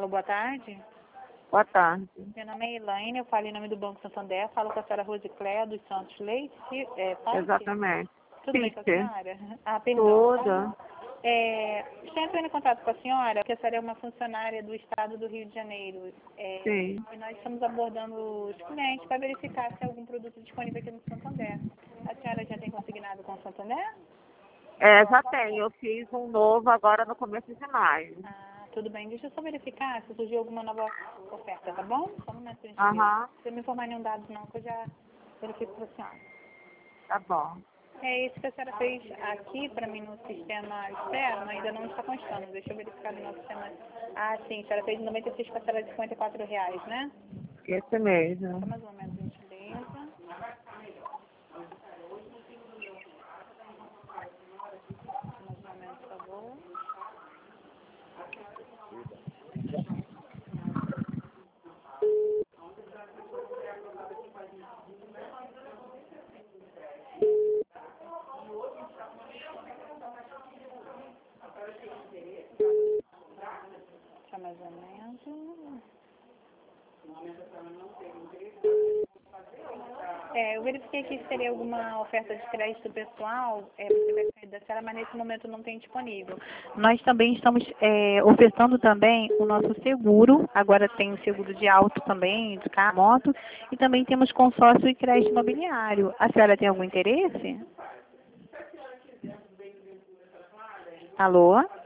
Alô, boa tarde. Boa tarde. Meu nome é Elaine, eu falo em nome do Banco Santander, falo com a senhora Rosicléia dos Santos Leite, Ponte? Exatamente. Tudo bem com a Fique. senhora? Ah, perdão. Tudo. Estou entrando em contato com a senhora, porque a senhora é uma funcionária do Estado do Rio de Janeiro. Sim. E nós estamos abordando os clientes para verificar se há algum produto disponível aqui no Santander. A senhora já tem consignado com o Santander? Já tenho. Eu fiz um novo agora no começo de maio. Ah, tudo bem. Deixa eu só verificar se surgiu alguma nova oferta, tá bom? Só um momento, por gentileza. Aham. Se eu me informar nenhum dado não, que eu já verifico para a senhora. Tá bom. É isso que a senhora fez aqui para mim no sistema externo, ainda não está constando. Deixa eu verificar no nosso sistema. Ah, sim, a senhora fez 96 parcelas de R$ 54, né? Esse mesmo. Só mais um momento, gentileza. Mais um momento, por favor. Só mais um momento. Eu verifiquei que seria alguma oferta de crédito pessoal, você vai sair da senhora, mas nesse momento não tem disponível. Nós também estamos ofertando também o nosso seguro, agora tem o seguro de auto também, de carro, moto, e também temos consórcio e crédito imobiliário. A senhora tem algum interesse? Alô?